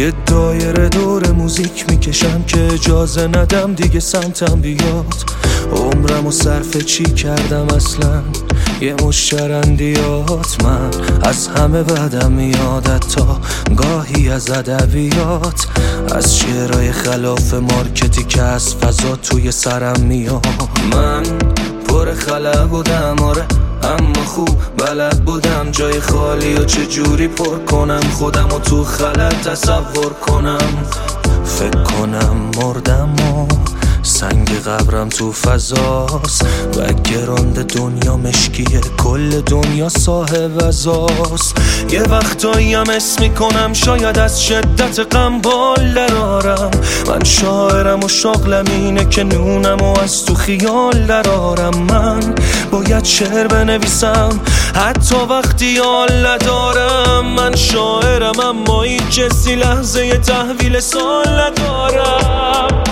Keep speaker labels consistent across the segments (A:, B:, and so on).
A: یه دایره دور موزیک میکشم که اجازه ندم دیگه سمتم بیاد. عمرمو صرف چی کردم اصلا؟ یه مش چرندیات. من از همه بدم میاد، تا گاهی از ادبیات، از شعرهای خلاف مارکتی که از فضا توی سرم میاد. من پر خلا بودم آره، اما خوب بلد بودم جای خالی و چجوری پر کنم خودم و تو خلط تصور کنم. فکر کنم مردم و سنگ قبرم تو فضاست، بک‌گراند دنیا مشکیه، کل دنیا صاحب ازاست. یه وقتایی هم اسم میکنم شاید از شدت غم بال درارم. من شاعرم و شغلم اینه که نونم و از تو خیال درارم. من باید شعر بنویسم حتی وقتی حال ندارم. من شاعرم اما هیچ کسی لحظه تحویل سال ندارم.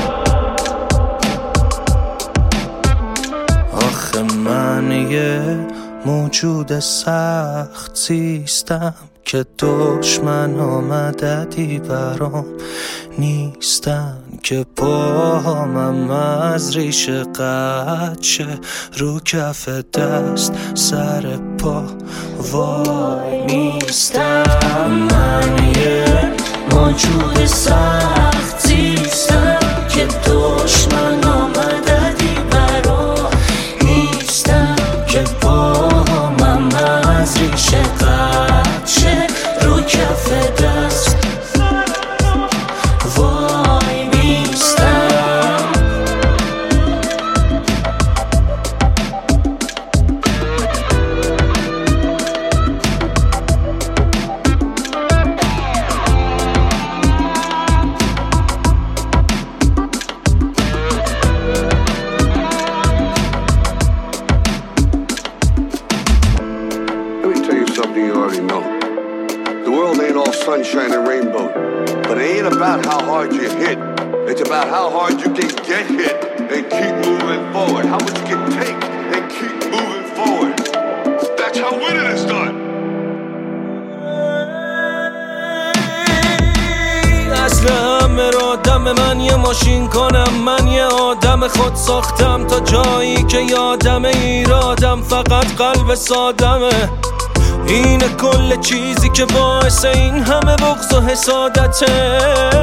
A: آخه من یه موجود سخت زیستم که دشمن مددی برام نیستن، که پاهامم از ریشه قطع شه رو کف دست سر پا وای نیستم. من یه موجود سخت زیستم که دشمن مددی برام نیستن، که پاهامم از ریشه قطع شه رو کف دست وای نیستم.
B: Something you already know. The world ain't all sunshine and rainbow, but it ain't about how hard you hit. It's about how hard you can get hit and keep moving forward. How much you can take and keep moving forward. That's how winning is done.
A: اصل همه را دم من یه ماشین کنم، من یه آدم خود ساختم تا جایی که یادم ایرادم فقط قلب سادمه. اینه کل چیزی که باعث این همه بغض و حسادته.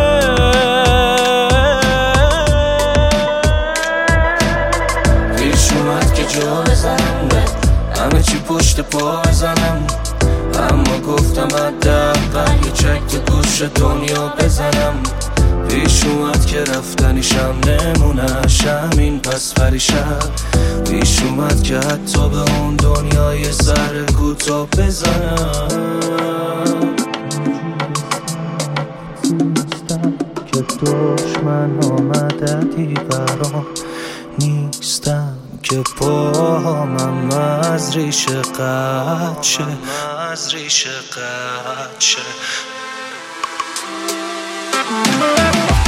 A: پیش اومد که جا بزنم به همه چی پشت پا بزنم، اما گفتم حداقل یه چک تو گوش دنیا بزنم. پیش اومد که رفتنیشم نمونش همین پس پریشم. پیش اومد که حتی به اون دنیای سر کوتا بزنم. که دشمن مددی برام نیستم، که پاهامم از ریشه قطع شه از ریشه قطع شه.